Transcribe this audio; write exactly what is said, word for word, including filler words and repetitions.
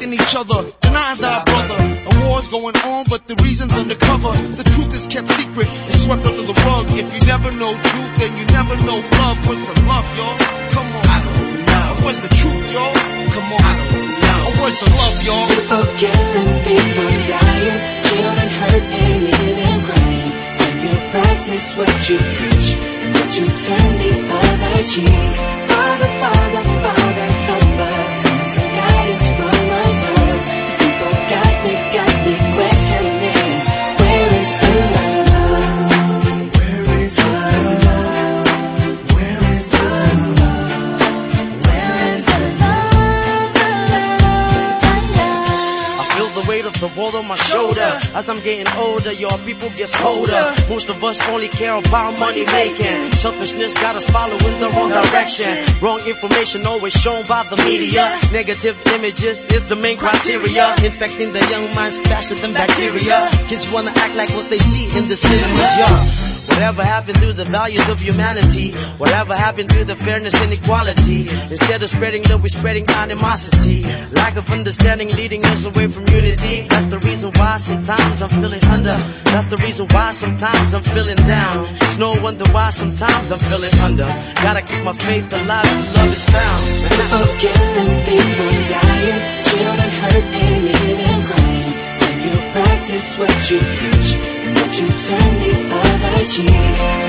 hating each other, denying thy brother. A war's going on, but the reason's undercover. The truth is kept secret, it's swept under the rug. If you never know truth, then you never know love. Where's the love, y'all? Come on. I don't know. Where's the truth, y'all? Come on. I don't know. Where's the love, y'all? People killing, people dying, children hurt and even crying. When you practice what you preach, and what you turn the other cheek. Father, Father, Father, help us, and guidance from above. People got me, got me questioning, where is the love? Where is the love? Where is the love? Where is the love? The love, the love. I feel the weight of the world on my shoulder. As I'm getting older, your people get colder. Most of us only care about money making. Selfishness got us following the wrong direction. Wrong information always shown by the media. Negative images is the main criteria. Infecting the young minds faster than bacteria. Kids wanna act like what they see in the cinemas, yeah. Whatever happened to the values of humanity? Whatever happened to the fairness and equality? Instead of spreading love, we're spreading animosity. Lack of understanding leading us away from unity. That's the reason why sometimes I'm feeling under. That's the reason why sometimes I'm feeling down. It's no wonder why sometimes I'm feeling under. Gotta keep my faith alive till love is found. People killing, people dying, children hurt and even crying. When you practice what you preach, and what you turn the other cheek.